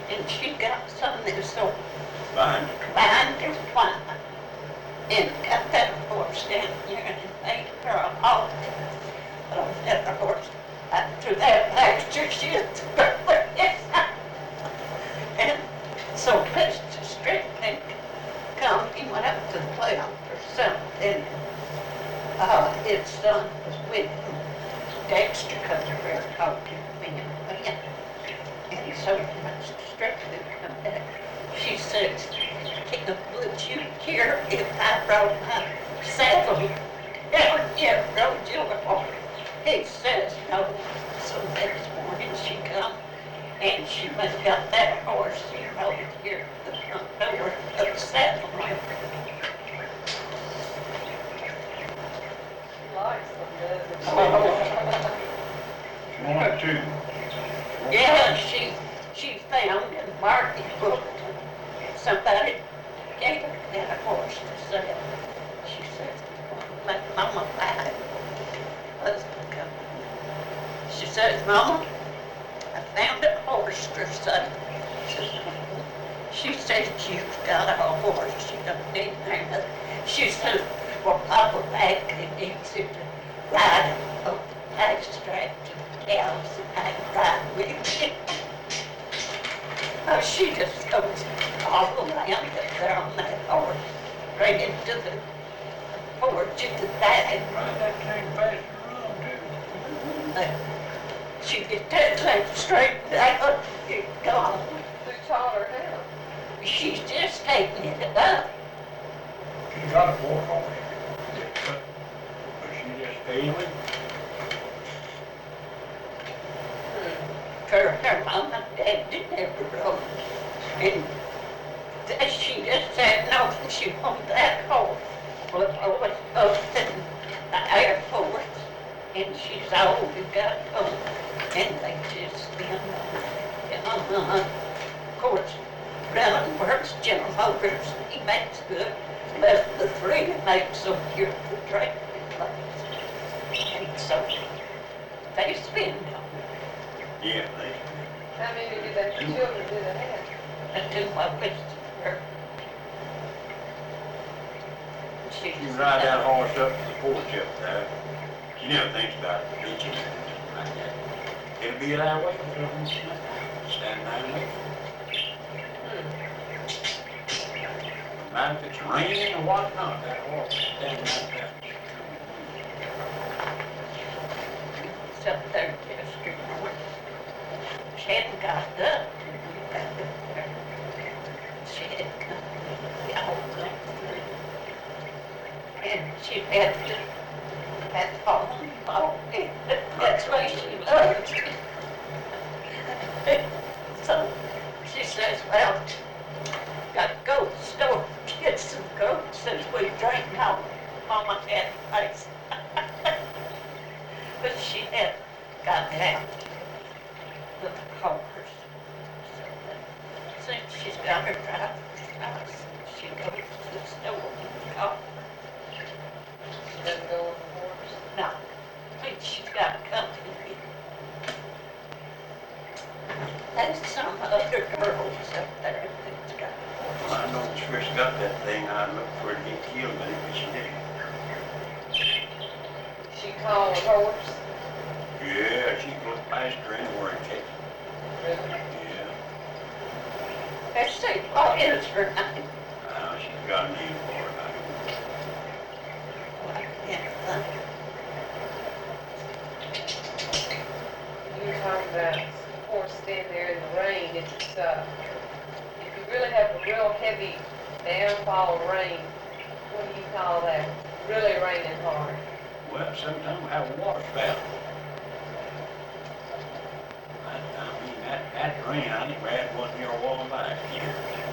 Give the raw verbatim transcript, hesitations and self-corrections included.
and she got some of this old Fine. binder twine, and got that horse down there and made her a halt on that horse. After that pasture, she had to go with it. And so Mister Strickland come, he went up to the playoff or something. Uh, his son was with him. Dexter comes around talking to me and, and so Mister Strickland come back. She says, Tim, would you care if I brought my saddle down here, rode you along? He says no. So next morning she come and she went and got that horse and rode here to the front door of the saddle. Oh. One or two. Yeah, she she found in Marty's book somebody gave her that horse to sell. She says, let Mama buy it. Husband come. She says, Mama, I found a horse for sale. She says, you've got a horse. She don't need nothing. She says, well, Papa back and needs you to ride on the racetrack to the cows and I can ride with you. Oh, she just goes all around up there on that horse, right into the porch of the bag. Right, that came fast around too. Uh, she gets that thing straight out, it's gone. Who taught her how? She's just taking it up. She got a four horse. But she just ailing. Her, her mom and dad did never rode. And then she just said, no, she wanted that horse. Well, it was up in the Air Force, and she's old and got old, and they just, you know, uh, of course, Brown works General Motors, he makes good, left the three to make so here the trade place. And so they spend on it. Yeah, they. How many did they, children did they have? Until my wish her. She You can ride that horse up to the porch up there. She never thinks about reaching it like that. It'll be that way. Stand there and mind if it's raining or whatnot, that horse is standing like that. was up there yesterday morning. She hadn't got up. We got up there. She had come, we all come through. And she had to, had to fall on the ball. That's why she loves it. So she says, well, got to go to the store, get some goats since we drank out. Mama had ice. But she had got out the horse. So since she's got her driver's license, she goes to the store in the car. She doesn't go on the horse? No, I think she's got company. There's some other girls up there that's got Well, I know Trish got that thing. I looked for her to get killed with it, but she didn't. She called a horse? Yeah, she can look past her anywhere and catch it. Really? Yeah. Let's see, what is her name? Uh, she's got a name for it. I can't think. You were talking about the horse standing there in the rain. If it's, uh, if you really have a real heavy downfall of rain, what do you call that? Really raining hard. Well, sometimes we have a water spout. I, I mean, that, that rain, I never had one here a while back here.